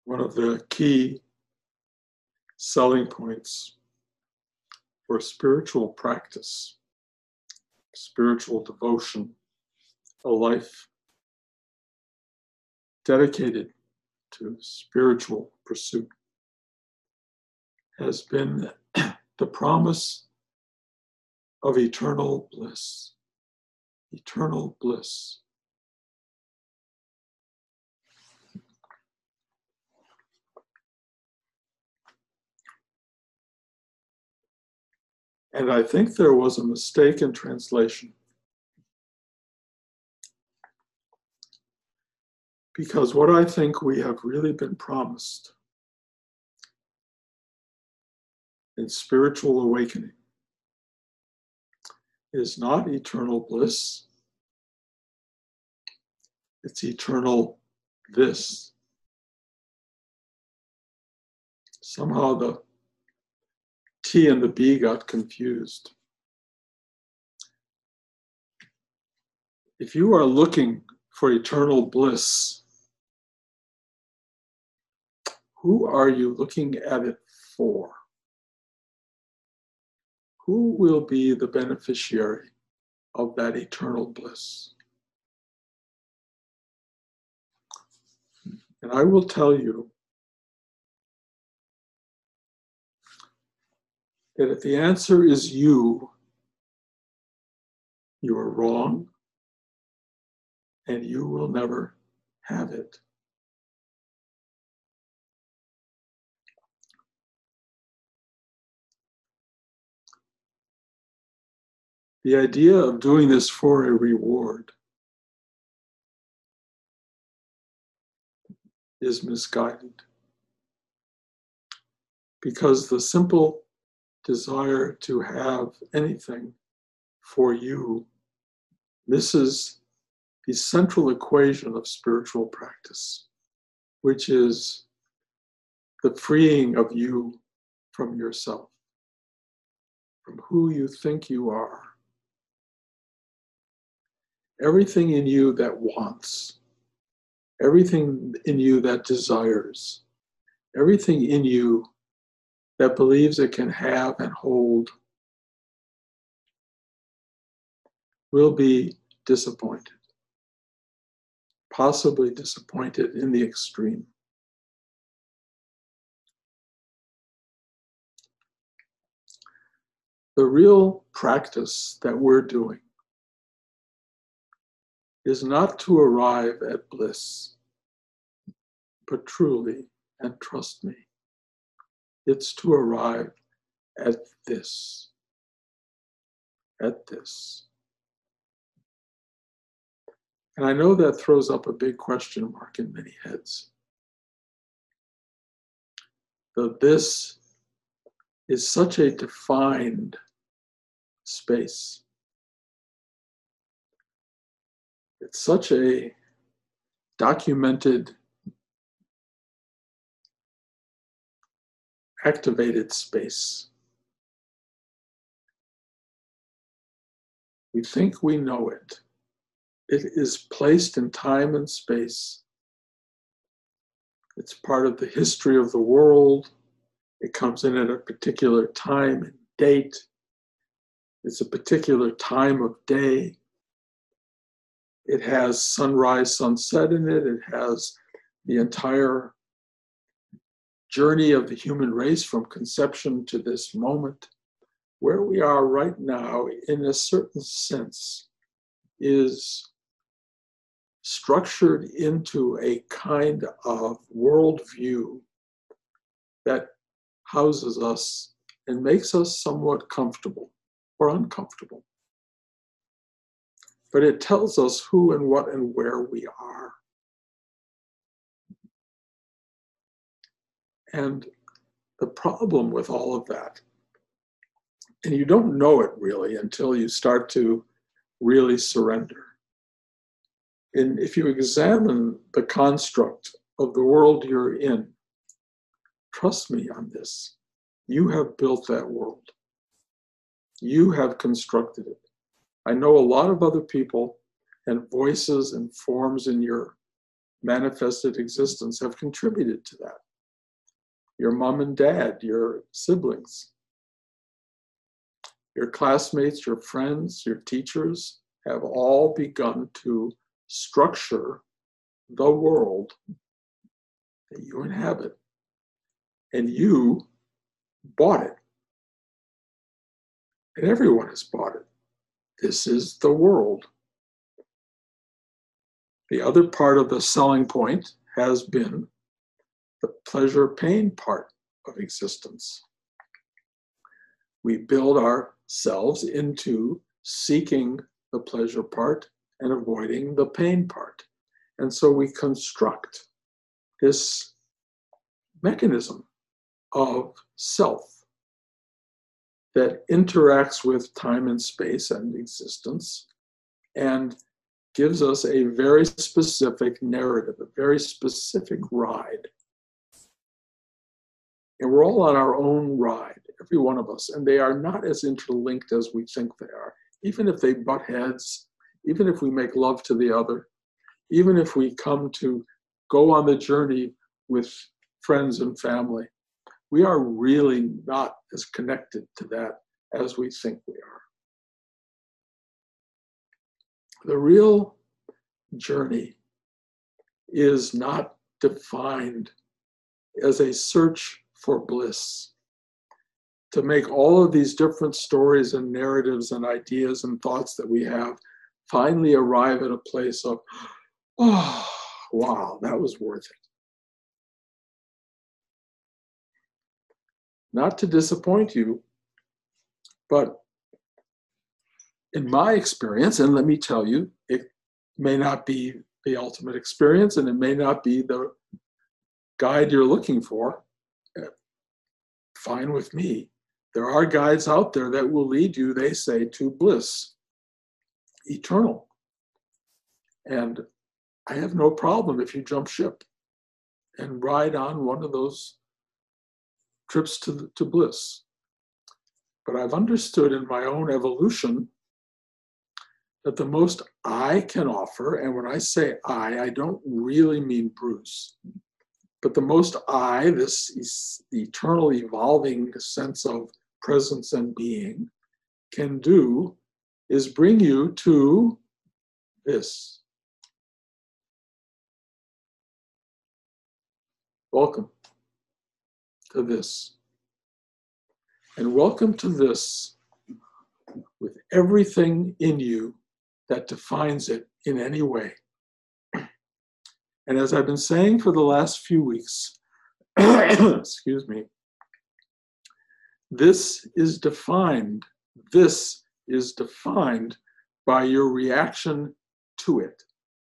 One of the key selling points for spiritual practice, spiritual devotion, a life dedicated to spiritual pursuit, has been the promise of eternal bliss. Eternal bliss. And I think there was a mistake in translation, because what I think we have really been promised in spiritual awakening is not eternal bliss, it's eternal this. Somehow the T and the B got confused. If you are looking for eternal bliss, who are you looking at it for? Who will be the beneficiary of that eternal bliss? And I will tell you that if the answer is you are wrong, and you will never have it. The idea of doing this for a reward is misguided, because the simple desire to have anything for you misses the central equation of spiritual practice, which is the freeing of you from yourself, from who you think you are. Everything in you that wants, everything in you that desires, everything in you that believes it can have and hold will be disappointed, possibly disappointed in the extreme. The real practice that we're doing is not to arrive at bliss, but truly, and trust me, it's to arrive at this, at this. And I know that throws up a big question mark in many heads. The this is such a defined space. It's such a documented, activated space. We think we know it. It is placed in time and space. It's part of the history of the world. It comes in at a particular time and date. It's a particular time of day. It has sunrise, sunset in it. It has the entire journey of the human race from conception to this moment. Where we are right now, in a certain sense, is structured into a kind of worldview that houses us and makes us somewhat comfortable or uncomfortable. But it tells us who and what and where we are. And the problem with all of that, and you don't know it really until you start to really surrender. And if you examine the construct of the world you're in, trust me on this, you have built that world. You have constructed it. I know a lot of other people and voices and forms in your manifested existence have contributed to that. Your mom and dad, your siblings, your classmates, your friends, your teachers have all begun to structure the world that you inhabit. And you bought it. And everyone has bought it. This is the world. The other part of the selling point has been the pleasure-pain part of existence. We build ourselves into seeking the pleasure part and avoiding the pain part. And so we construct this mechanism of self that interacts with time and space and existence and gives us a very specific narrative, a very specific ride. And we're all on our own ride, every one of us, and they are not as interlinked as we think they are. Even if they butt heads, even if we make love to the other, even if we come to go on the journey with friends and family, we are really not as connected to that as we think we are. The real journey is not defined as a search for bliss, to make all of these different stories and narratives and ideas and thoughts that we have finally arrive at a place of, oh, wow, that was worth it. Not to disappoint you, but in my experience, and let me tell you, it may not be the ultimate experience and it may not be the guide you're looking for. Fine with me. There are guides out there that will lead you, they say, to bliss, eternal. And I have no problem if you jump ship and ride on one of those trips to bliss. But I've understood in my own evolution that the most I can offer, and when I say I don't really mean Bruce, but the most I, this eternal evolving sense of presence and being, can do is bring you to this. Welcome to this. And welcome to this with everything in you that defines it in any way. And as I've been saying for the last few weeks, excuse me, this is defined by your reaction to it,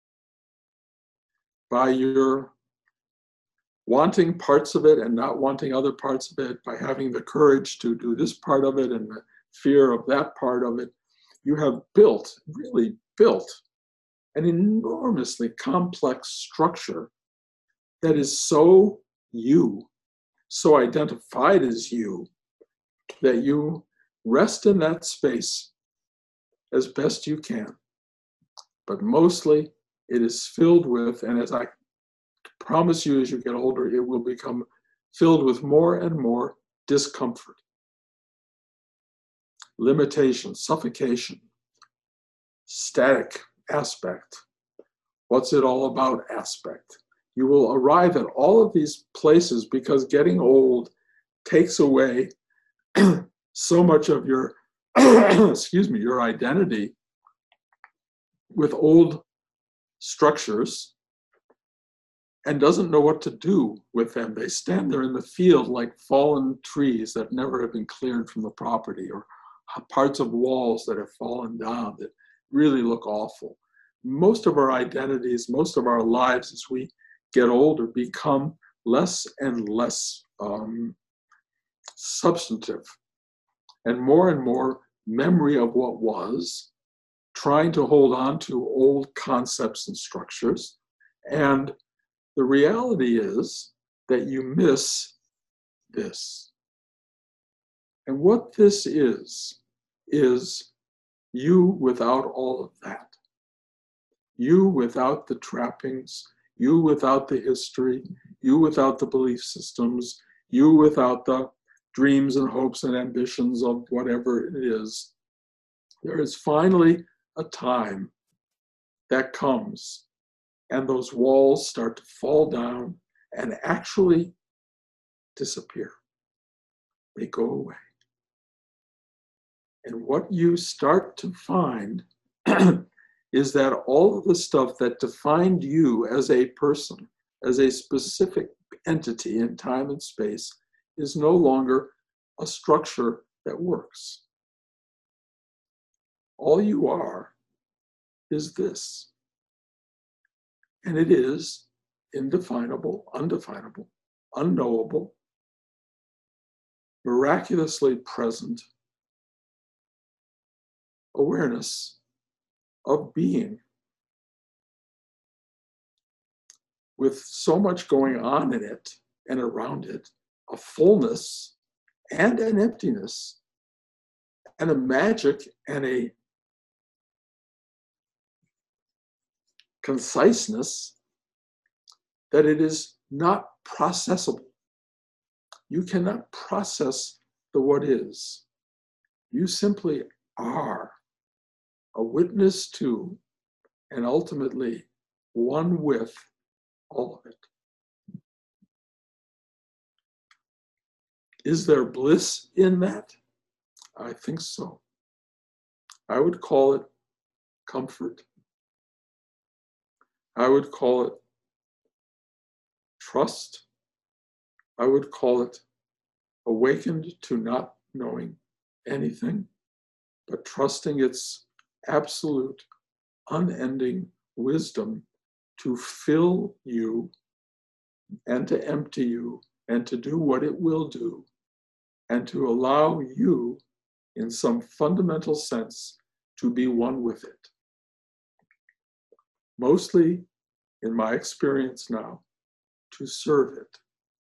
by your wanting parts of it and not wanting other parts of it, by having the courage to do this part of it and the fear of that part of it. You have really built an enormously complex structure that is so you, so identified as you, that you rest in that space as best you can. But mostly it is filled with, and as I promise you as you get older, it will become filled with more and more discomfort, limitation, suffocation, static aspect, what's it all about aspect. You will arrive at all of these places because getting old takes away so much of your, excuse me, your identity with old structures and doesn't know what to do with them. They stand there in the field like fallen trees that never have been cleared from the property, or parts of walls that have fallen down that really look awful. Most of our identities, most of our lives as we get older become less and less substantive and more memory of what was, trying to hold on to old concepts and structures. And the reality is that you miss this. And what this is you without all of that. You without the trappings, You without the history, you without the belief systems, you without the dreams and hopes and ambitions of whatever it is. There is finally a time that comes, and those walls start to fall down and actually disappear. They go away. And what you start to find is that all of the stuff that defined you as a person, as a specific entity in time and space, is no longer a structure that works. All you are is this. And it is indefinable, undefinable, unknowable, miraculously present awareness of being, with so much going on in it and around it, a fullness and an emptiness, and a magic and a conciseness that it is not processable. You cannot process the what is. You simply are a witness to, and ultimately one with, all of it. Is there bliss in that? I think so. I would call it comfort. I would call it trust. I would call it awakened to not knowing anything, but trusting its absolute, unending wisdom to fill you and to empty you and to do what it will do, and to allow you, in some fundamental sense, to be one with it. Mostly, in my experience now, to serve it.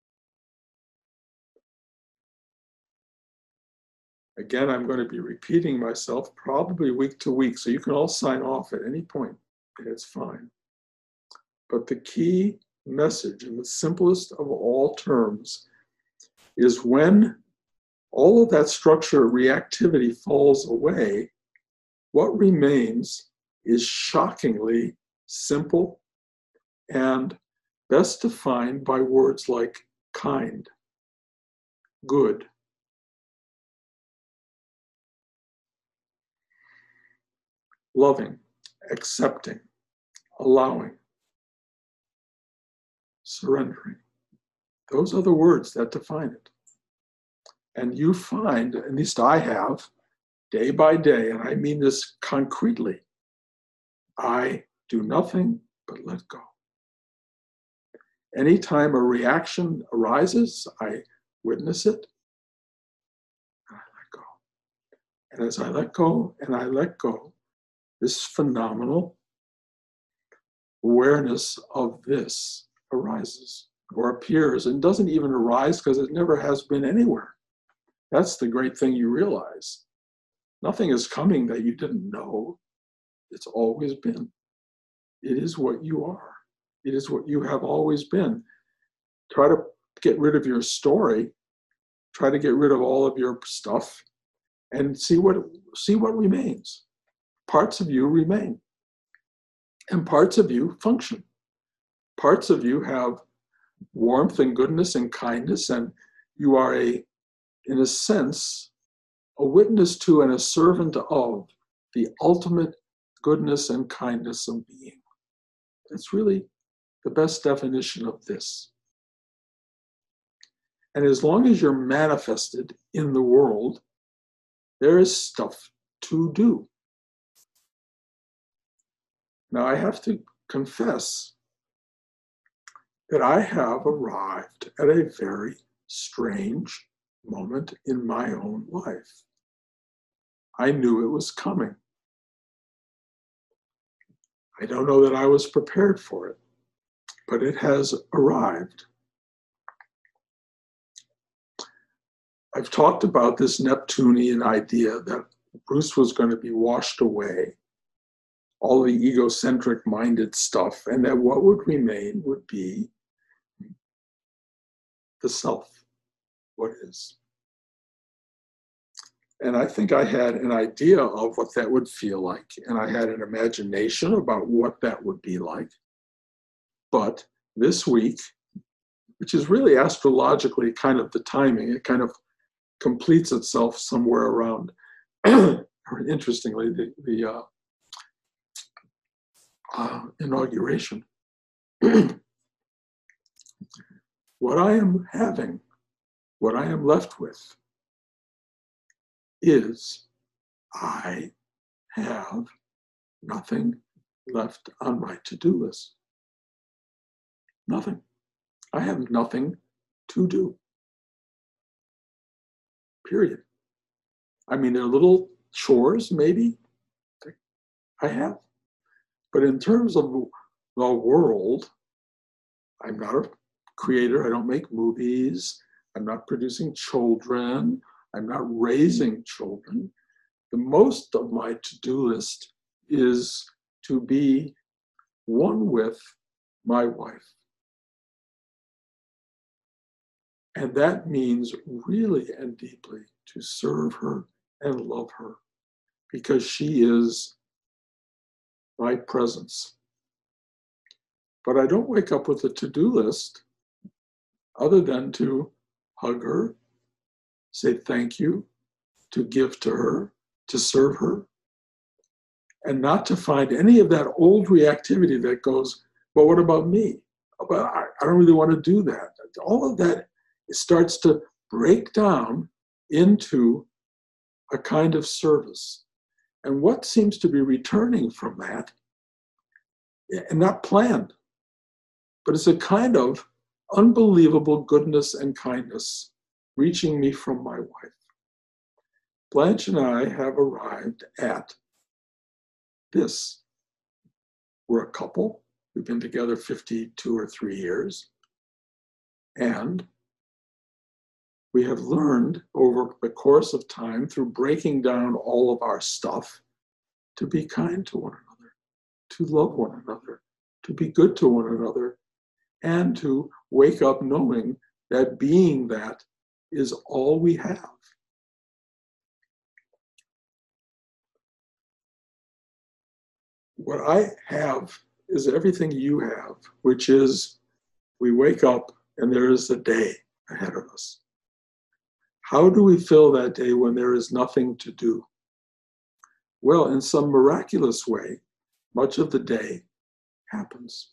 Again, I'm going to be repeating myself probably week to week, so you can all sign off at any point, and it's fine. But the key message, in the simplest of all terms, is when all of that structure reactivity falls away, what remains is shockingly simple and best defined by words like kind, good, loving, accepting, allowing, surrendering. Those are the words that define it. And you find, at least I have, day by day, and I mean this concretely, I do nothing but let go. Anytime a reaction arises, I witness it, and I let go. And as I let go and I let go, this phenomenal awareness of this arises or appears, and doesn't even arise because it never has been anywhere. That's the great thing you realize. Nothing is coming that you didn't know. It's always been. It is what you are. It is what you have always been. Try to get rid of your story. Try to get rid of all of your stuff and see what remains. Parts of you remain. And parts of you function. Parts of you have warmth and goodness and kindness, and you are in a sense, a witness to and a servant of the ultimate goodness and kindness of being. That's really the best definition of this. And as long as you're manifested in the world, there is stuff to do. Now, I have to confess that I have arrived at a very strange moment in my own life. I knew it was coming. I don't know that I was prepared for it, but it has arrived. I've talked about this Neptunian idea that Bruce was going to be washed away all the egocentric minded stuff, and that what would remain would be the self, what is. And I think I had an idea of what that would feel like, and I had an imagination about what that would be like. But this week, which is really astrologically kind of the timing, it kind of completes itself somewhere around, interestingly, the inauguration. What I am having, what I am left with, is I have nothing left on my to-do list. Nothing. I have nothing to do. Period. I mean, there are little chores, maybe, I have. But in terms of the world, I'm not a creator. I don't make movies. I'm not producing children. I'm not raising children. The most of my to-do list is to be one with my wife. And that means really and deeply to serve her and love her, because she is my presence. But I don't wake up with a to-do list other than to hug her, say thank you, to give to her, to serve her, and not to find any of that old reactivity that goes, but what about me? But I don't really want to do that. All of that starts to break down into a kind of service. And what seems to be returning from that, and not planned, but it's a kind of unbelievable goodness and kindness reaching me from my wife. Blanche and I have arrived at this. We're a couple. We've been together 52 or 3 years. And we have learned over the course of time, through breaking down all of our stuff, to be kind to one another, to love one another, to be good to one another, and to wake up knowing that being that is all we have. What I have is everything you have, which is we wake up and there is a day ahead of us. How do we fill that day when there is nothing to do? Well, in some miraculous way, much of the day happens.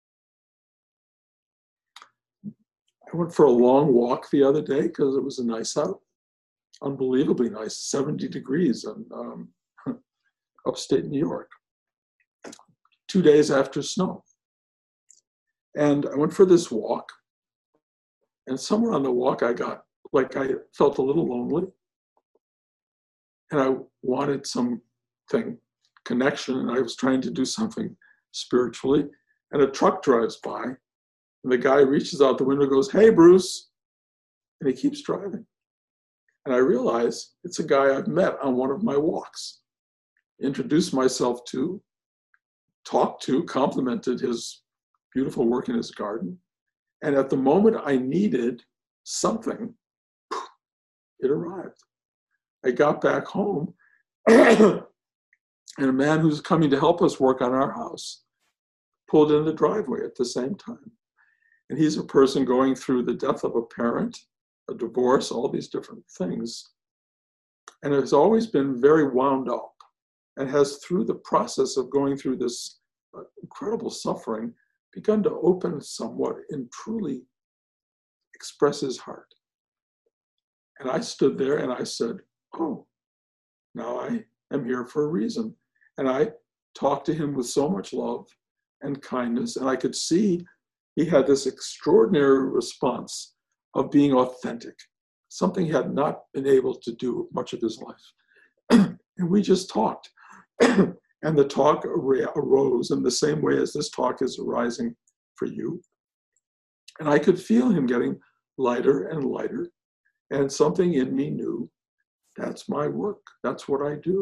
I went for a long walk the other day because it was nice out, unbelievably nice, 70 degrees in upstate New York, 2 days after snow. And I went for this walk, and somewhere on the walk I felt a little lonely, and I wanted something, connection, and I was trying to do something spiritually, and a truck drives by, and the guy reaches out the window and goes, "Hey, Bruce," and he keeps driving. And I realize it's a guy I've met on one of my walks, introduced myself to, talked to, complimented his beautiful work in his garden. And at the moment I needed something, it arrived. I got back home, and a man who's coming to help us work on our house pulled in the driveway at the same time. And he's a person going through the death of a parent, a divorce, all these different things. And has always been very wound up, and has, through the process of going through this incredible suffering, begun to open somewhat and truly express his heart. And I stood there and I said, "Oh, now I am here for a reason." And I talked to him with so much love and kindness, and I could see he had this extraordinary response of being authentic, something he had not been able to do much of his life. And we just talked. And the talk arose in the same way as this talk is arising for you. And I could feel him getting lighter and lighter. And something in me knew, that's my work. That's what I do.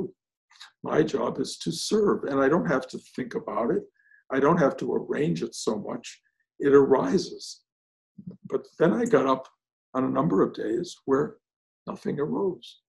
My job is to serve, and I don't have to think about it. I don't have to arrange it so much. It arises. But then I got up on a number of days where nothing arose.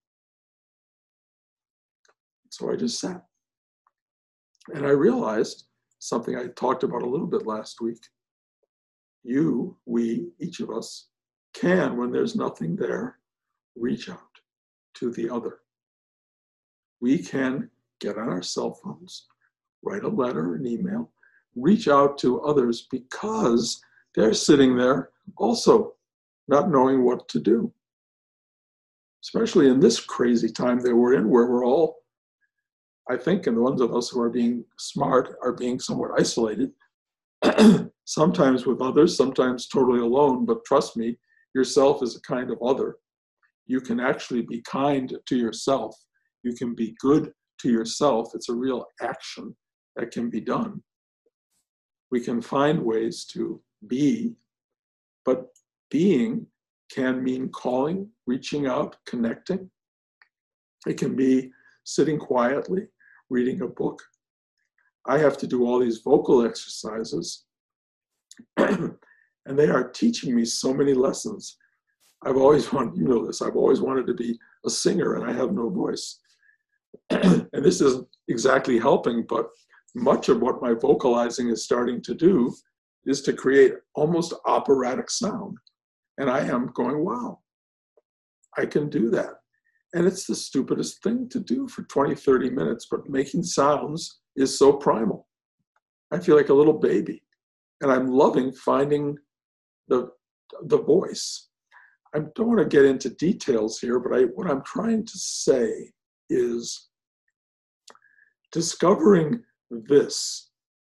So I just sat. And I realized something I talked about a little bit last week. You, we, each of us, can, when there's nothing there, reach out to the other. We can get on our cell phones, write a letter, an email, reach out to others because they're sitting there also not knowing what to do. Especially in this crazy time that we're in, where we're all, I think, and the ones of us who are being smart are being somewhat isolated, sometimes with others, sometimes totally alone. But trust me, yourself is a kind of other. You can actually be kind to yourself. You can be good to yourself. It's a real action that can be done. We can find ways to be, but being can mean calling, reaching out, connecting. It can be sitting quietly, reading a book. I have to do all these vocal exercises, and they are teaching me so many lessons. I've always wanted, you know this, I've always wanted to be a singer, and I have no voice. And this isn't exactly helping, but much of what my vocalizing is starting to do is to create almost operatic sound. And I am going, wow, I can do that. And it's the stupidest thing to do for 20, 30 minutes, but making sounds is so primal. I feel like a little baby. And I'm loving finding the voice. I don't want to get into details here, but what I'm trying to say is discovering this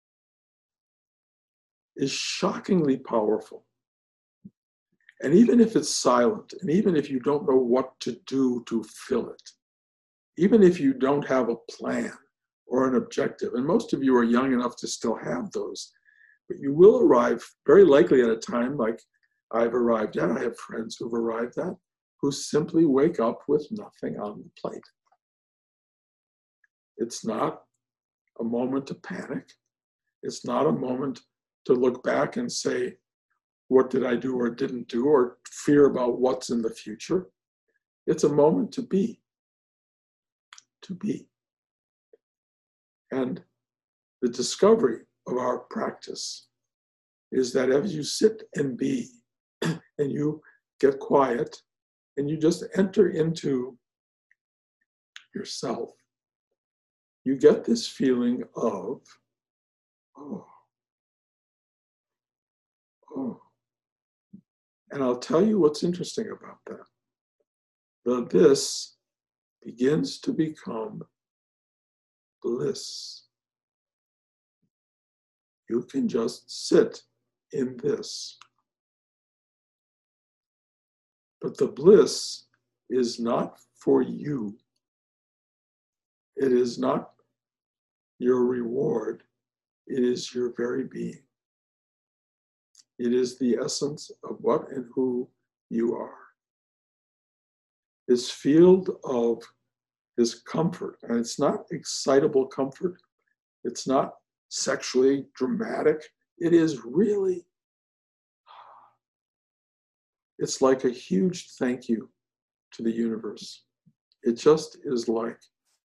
is shockingly powerful. And even if it's silent, and even if you don't know what to do to fill it, even if you don't have a plan or an objective, and most of you are young enough to still have those, but you will arrive very likely at a time like I've arrived at. I have friends who've arrived at, who simply wake up with nothing on the plate. It's not a moment to panic. It's not a moment to look back and say, what did I do or didn't do, or fear about what's in the future. It's a moment to be. To be. And the discovery of our practice is that as you sit and be, and you get quiet, and you just enter into yourself, you get this feeling of, oh, oh. And I'll tell you what's interesting about that. The this begins to become bliss. You can just sit in this. But the bliss is not for you. It is not your reward. It is your very being. It is the essence of what and who you are. This field of this comfort, and it's not excitable comfort. It's not sexually dramatic. It is really, it's like a huge thank you to the universe. It just is like,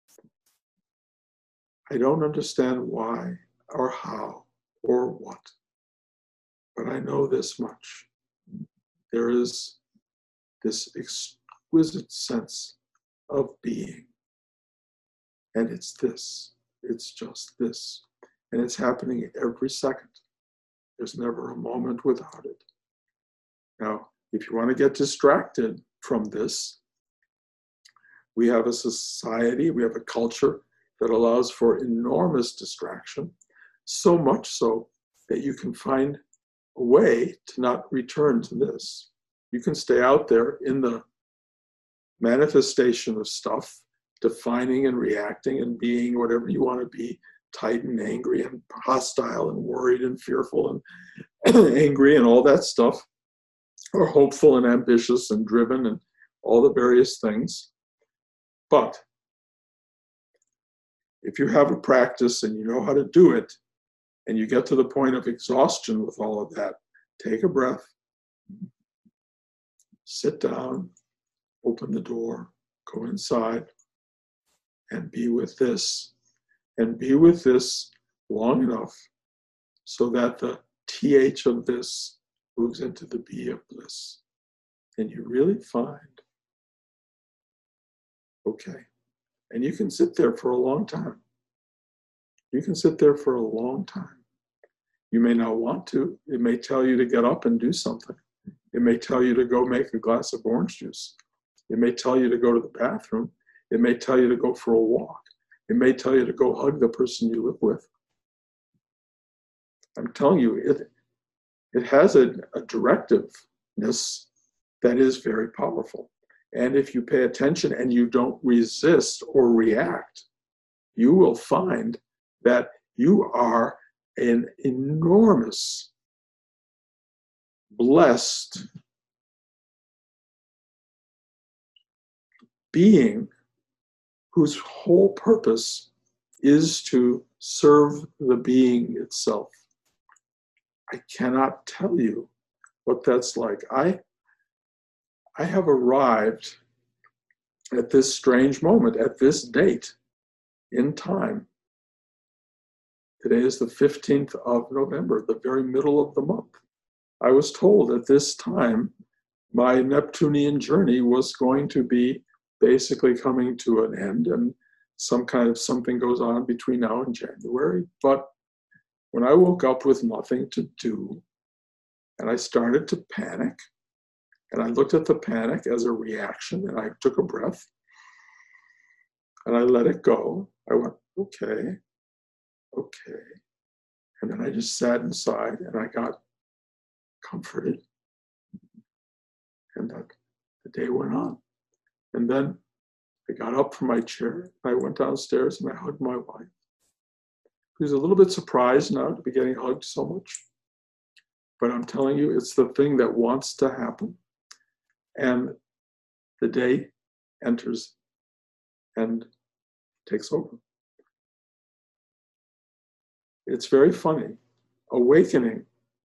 I don't understand why or how or what, but I know this much. There is this exquisite sense of being. And it's this. It's just this. And it's happening every second. There's never a moment without it. Now, if you want to get distracted from this, we have a society, we have a culture that allows for enormous distraction, so much so that you can find a way to not return to this. You can stay out there in the manifestation of stuff, defining and reacting and being whatever you want to be, tight and angry and hostile and worried and fearful and angry and all that stuff, or hopeful and ambitious and driven and all the various things. But if you have a practice and you know how to do it, and you get to the point of exhaustion with all of that, take a breath, sit down, open the door, go inside, and be with this. And be with this long enough so that the TH of this moves into the B of bliss. And you really find, okay. And you can sit there for a long time. You can sit there for a long time. You may not want to. It may tell you to get up and do something. It may tell you to go make a glass of orange juice. It may tell you to go to the bathroom. It may tell you to go for a walk. It may tell you to go hug the person you live with. I'm telling you, it has a directiveness that is very powerful. And if you pay attention and you don't resist or react, you will find that you are an enormous, blessed being whose whole purpose is to serve the being itself. I cannot tell you what that's like. I have arrived at this strange moment, at this date in time. Today is the 15th of November, the very middle of the month. I was told at this time my Neptunian journey was going to be basically coming to an end, and some kind of something goes on between now and January. But when I woke up with nothing to do, and I started to panic, and I looked at the panic as a reaction, and I took a breath, and I let it go. I went, okay. And then I just sat inside, and I got comforted. And the day went on. And then I got up from my chair, I went downstairs, and I hugged my wife, who's a little bit surprised now to be getting hugged so much. But I'm telling you, it's the thing that wants to happen. And the day enters and takes over. It's very funny. Awakening.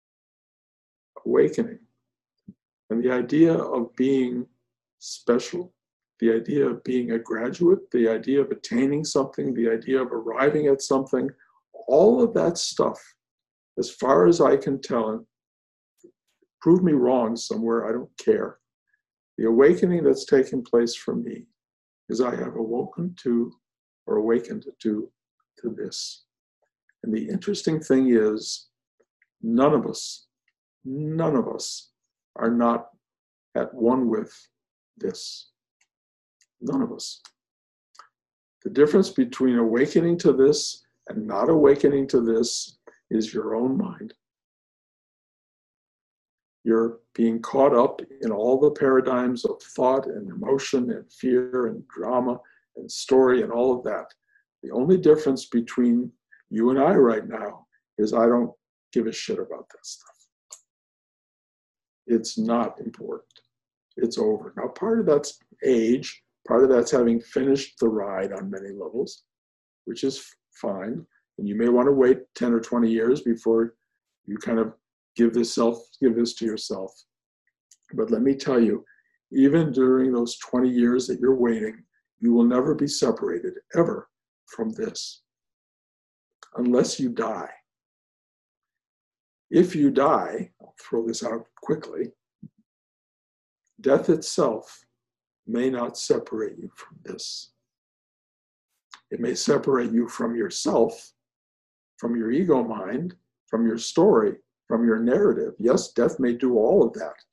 And the idea of being special, the idea of being a graduate, the idea of attaining something, the idea of arriving at something, all of that stuff, as far as I can tell, and prove me wrong somewhere, I don't care. The awakening that's taken place for me is I have awakened to this. And the interesting thing is, none of us are not at one with this. None of us. The difference between awakening to this and not awakening to this is your own mind. You're being caught up in all the paradigms of thought and emotion and fear and drama and story and all of that. The only difference between you and I right now is I don't give a shit about that stuff. It's not important. It's over. Now, part of that's age, part of that's having finished the ride on many levels, which is fine. And you may want to wait 10 or 20 years before you kind of give this to yourself. But let me tell you, even during those 20 years that you're waiting, you will never be separated, ever, from this, unless you die. If you die, I'll throw this out quickly, death itself may not separate you from this. It may separate you from yourself, from your ego mind, from your story, from your narrative. Yes, death may do all of that.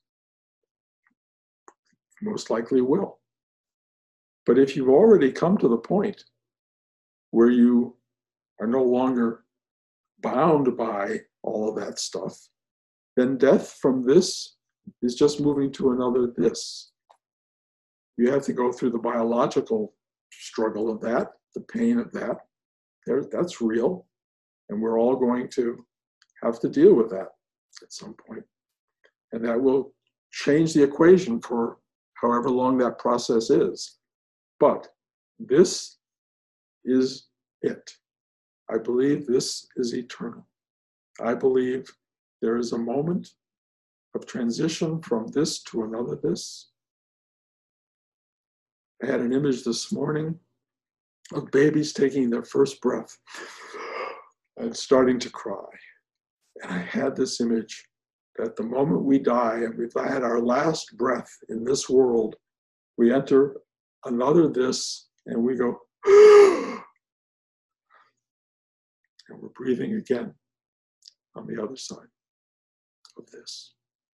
Most likely will. But if you've already come to the point where you are no longer bound by all of that stuff, then death from this is just moving to another this. You have to go through the biological struggle of that, the pain of that. That's real. And we're all going to have to deal with that at some point. And that will change the equation for however long that process is. But this is it. I believe this is eternal. I believe there is a moment of transition from this to another this. I had an image this morning of babies taking their first breath and starting to cry. And I had this image that the moment we die and we've had our last breath in this world, we enter another this and we go, and we're breathing again on the other side of this.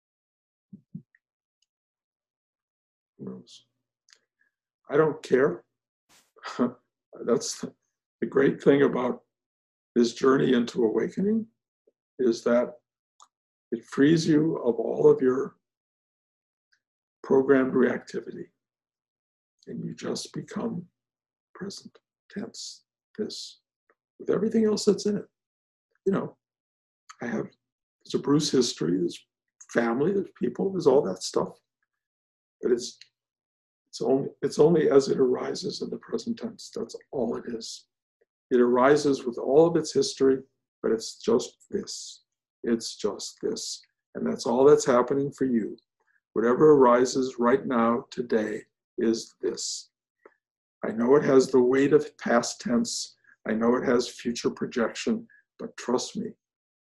Who knows? I don't care. That's the great thing about this journey into awakening, is that it frees you of all of your programmed reactivity, and you just become present tense, this, with everything else that's in it. You know, there's a Bruce history, there's family, there's people, there's all that stuff. But it's only as it arises in the present tense. That's all it is. It arises with all of its history, but it's just this. It's just this. And that's all that's happening for you. Whatever arises right now, today, is this. I know it has the weight of past tense. I know it has future projection, but trust me,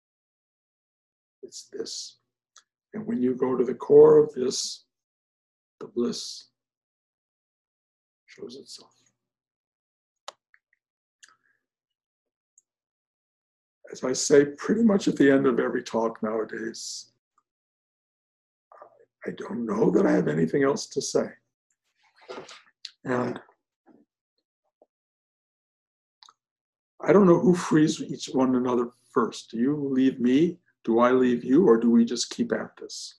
it's this. And when you go to the core of this, the bliss shows itself. As I say pretty much at the end of every talk nowadays, I don't know that I have anything else to say. And I don't know who frees each one another first. Do you leave me? Do I leave you? Or do we just keep at this?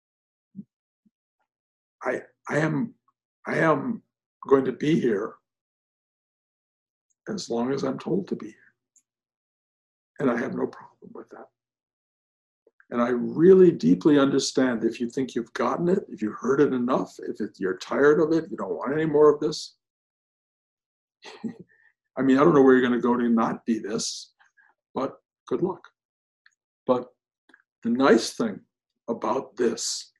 I am going to be here as long as I'm told to be here. And I have no problem with that. And I really deeply understand if you think you've gotten it, if you heard it enough, you're tired of it, you don't want any more of this. I mean, I don't know where you're going to go to not be this, but good luck. But the nice thing about this,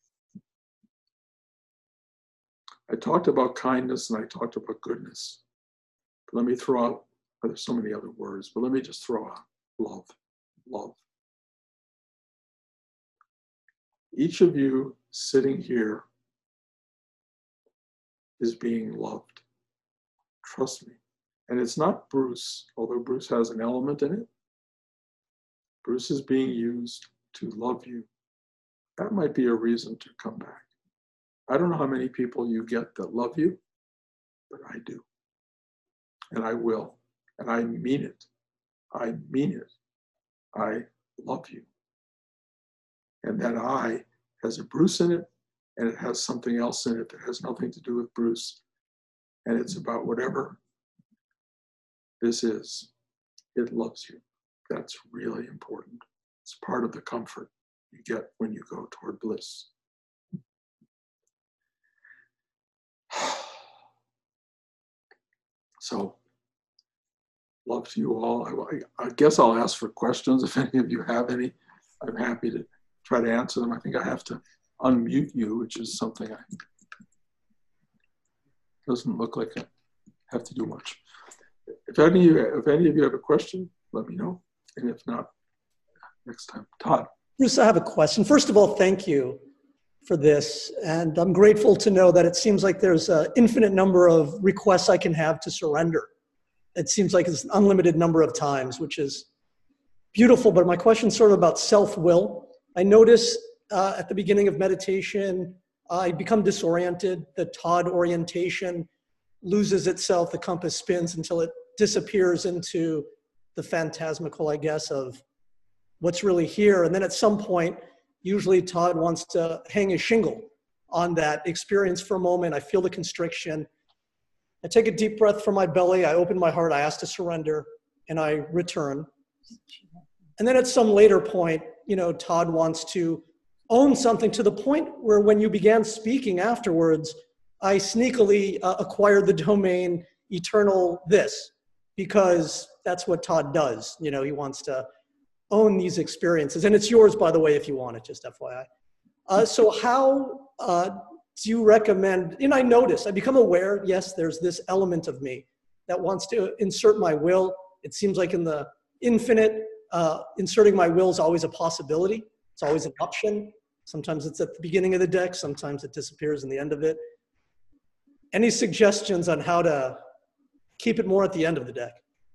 I talked about kindness and I talked about goodness. But let me throw out, there's so many other words, but let me just throw out love. Love. Each of you sitting here is being loved. Trust me. And it's not Bruce, although Bruce has an element in it. Bruce is being used to love you. That might be a reason to come back. I don't know how many people you get that love you, but I do. And I will. And I mean it. I mean it. I love you. And that I has a Bruce in it, and it has something else in it that has nothing to do with Bruce. And it's about whatever this is. It loves you. That's really important. It's part of the comfort you get when you go toward bliss. So, love to you all. I guess I'll ask for questions if any of you have any. I'm happy to try to answer them. I think I have to unmute you, which is something doesn't look like I have to do much. If any of you have a question, let me know. And if not, next time. Todd. Bruce, I have a question. First of all, thank you for this. And I'm grateful to know that it seems like there's an infinite number of requests I can have to surrender. It seems like it's an unlimited number of times, which is beautiful. But my question is sort of about self-will. I notice at the beginning of meditation, I become disoriented. The Todd orientation loses itself. The compass spins until it disappears into the phantasmical, I guess, of what's really here. And then at some point, usually Todd wants to hang his shingle on that experience for a moment. I feel the constriction. I take a deep breath from my belly. I open my heart. I ask to surrender, and I return. And then at some later point, Todd wants to own something to the point where when you began speaking afterwards, I sneakily acquired the domain eternal this, because that's what Todd does. You know, he wants to own these experiences. And it's yours, by the way, if you want it, just FYI. So how do you recommend, and I notice, I become aware, yes, there's this element of me that wants to insert my will. It seems like in the infinite, inserting my will is always a possibility. It's always an option. Sometimes it's at the beginning of the deck. Sometimes it disappears in the end of it. Any suggestions on how to keep it more at the end of the deck?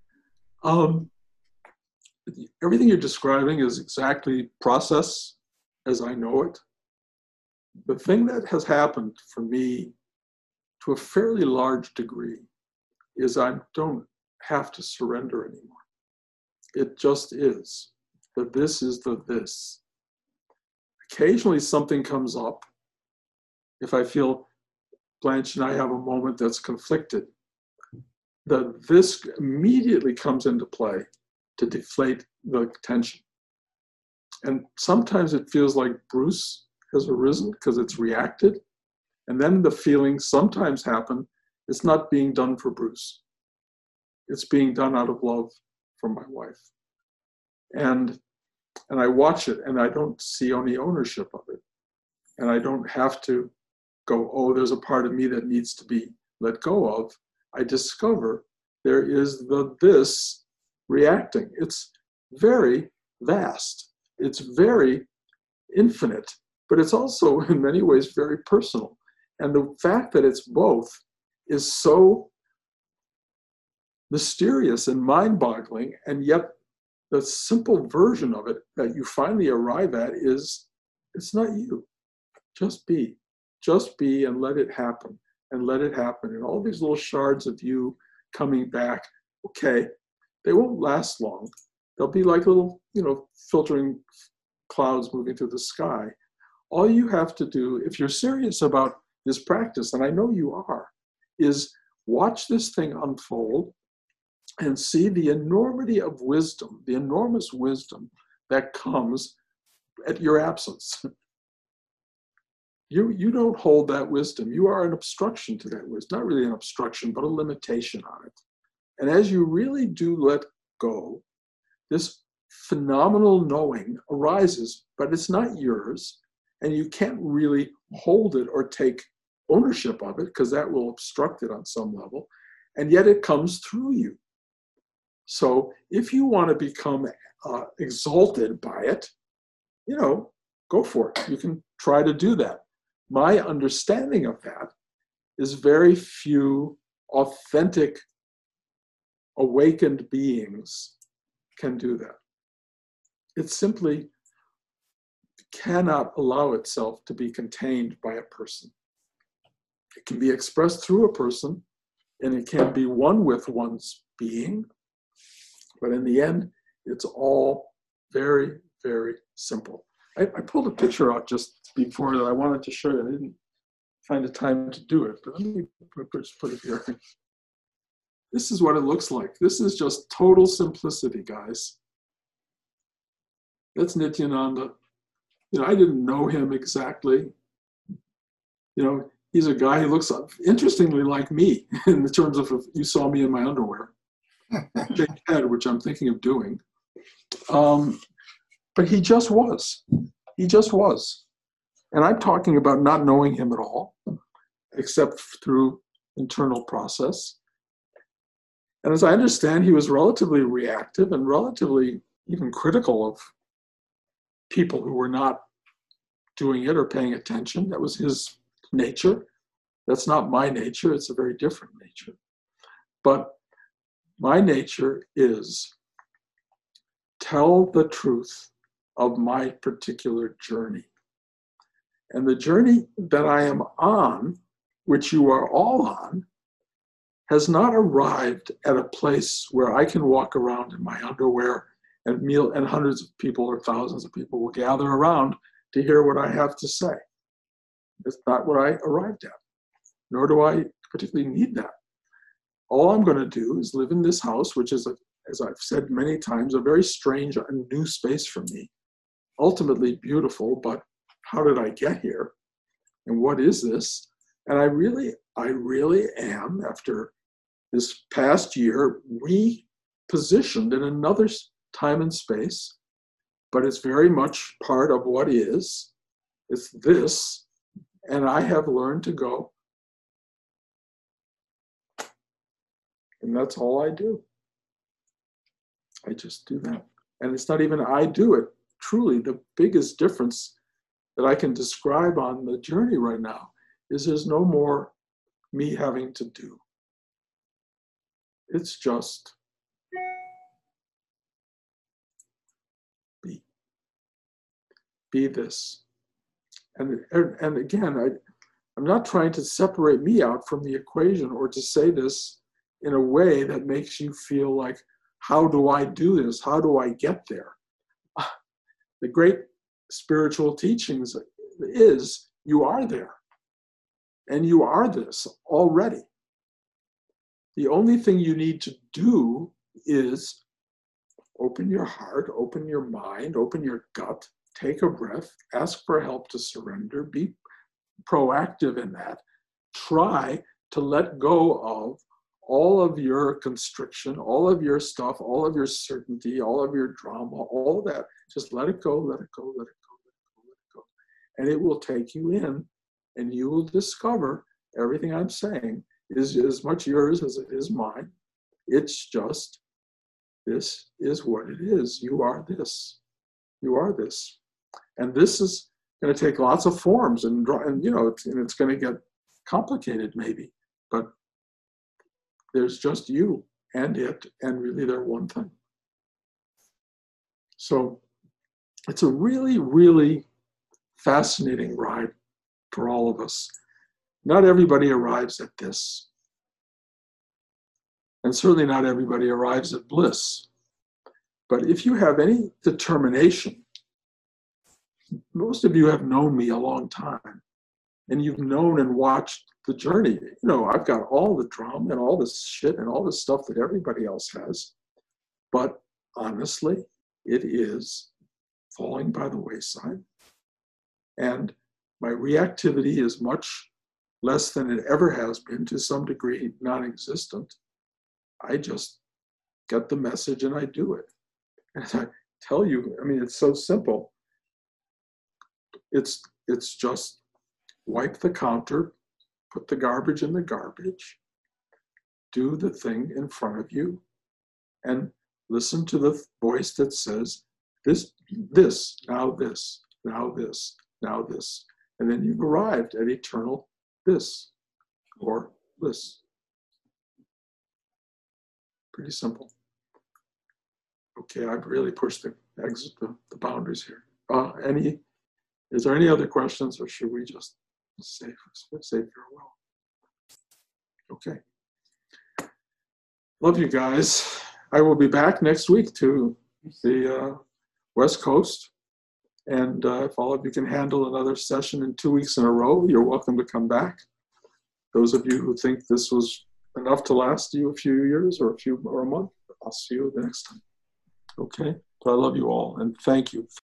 Everything you're describing is exactly process as I know it. The thing that has happened for me to a fairly large degree is I don't have to surrender anymore. It just is. The this is the this. Occasionally something comes up. If I feel Blanche and I have a moment that's conflicted, the this immediately comes into play to deflate the tension. And sometimes it feels like Bruce has arisen because it's reacted. And then the feelings sometimes happen, it's not being done for Bruce. It's being done out of love for my wife. And I watch it and I don't see any ownership of it. And I don't have to go, oh, there's a part of me that needs to be let go of. I discover there is the this reacting. It's very vast. It's very infinite, but it's also in many ways very personal. And the fact that it's both is so mysterious and mind-boggling, and yet the simple version of it that you finally arrive at is, it's not you. Just be. Just be and let it happen. And let it happen. And all these little shards of you coming back, okay, they won't last long. They'll be like little, filtering clouds moving through the sky. All you have to do, if you're serious about this practice, and I know you are, is watch this thing unfold and see the enormity of wisdom, the enormous wisdom that comes at your absence. You don't hold that wisdom. You are an obstruction to that wisdom. Not really an obstruction, but a limitation on it. And as you really do let go, this phenomenal knowing arises, but it's not yours. And you can't really hold it or take ownership of it because that will obstruct it on some level. And yet it comes through you. So if you want to become exalted by it, go for it. You can try to do that. My understanding of that is very few authentic awakened beings can do that. It simply cannot allow itself to be contained by a person. It can be expressed through a person, and it can be one with one's being, but in the end, it's all very, very simple. I pulled a picture out just before that I wanted to show you. I didn't find the time to do it, but let me just put it here. This is what it looks like. This is just total simplicity, guys. That's Nityananda. I didn't know him exactly. He's a guy who looks interestingly like me in terms of if you saw me in my underwear. Shaved head, which I'm thinking of doing. But he just was. He just was. And I'm talking about not knowing him at all, except through internal process. And as I understand, he was relatively reactive and relatively even critical of people who were not doing it or paying attention. That was his nature. That's not my nature. It's a very different nature. But my nature is tell the truth of my particular journey. And the journey that I am on, which you are all on, has not arrived at a place where I can walk around in my underwear and hundreds of people or thousands of people will gather around to hear what I have to say. That's not what I arrived at, nor do I particularly need that. All I'm going to do is live in this house, which is, as I've said many times, a very strange and new space for me. Ultimately beautiful, but how did I get here? And what is this? And I really am, after this past year, positioned in another time and space, but it's very much part of what is. It's this, and I have learned to go, and that's all I do. I just do that. And it's not even I do it. Truly, the biggest difference that I can describe on the journey right now is there's no more me having to do. It's just be. Be this. And again, I'm not trying to separate me out from the equation or to say this in a way that makes you feel like, how do I do this? How do I get there? The great spiritual teachings is you are there. And you are this already. The only thing you need to do is open your heart, open your mind, open your gut, take a breath, ask for help to surrender, be proactive in that. Try to let go of all of your constriction, all of your stuff, all of your certainty, all of your drama, all of that. Just let it go, let it go, let it go, let it go, let it go. And it will take you in, and you will discover everything I'm saying is as much yours as it is mine. It's just, this is what it is. You are this. You are this. And this is going to take lots of forms, and you know, it's going to get complicated maybe, but there's just you and it, and really they're one thing. So it's a really, really fascinating ride for all of us. Not everybody arrives at this. And certainly not everybody arrives at bliss. But if you have any determination, most of you have known me a long time, and you've known and watched the journey. You know, I've got all the drama and all this shit and all this stuff that everybody else has. But honestly, it is falling by the wayside. And my reactivity is much less than it ever has been, to some degree non-existent. I just get the message and I do it. And I tell you, I mean, it's so simple. It's just wipe the counter, put the garbage in the garbage, do the thing in front of you, and listen to the voice that says, this, now this, now this, now this. And then you've arrived at eternal this or bliss. Pretty simple. Okay, I've really pushed the boundaries here. Is there any other questions, or should we just say farewell? Okay. Love you guys. I will be back next week to the West Coast. And if all of you can handle another session in 2 weeks in a row, you're welcome to come back. Those of you who think this was enough to last you a few years or a month, I'll see you the next time. Okay? So I love you all, and thank you.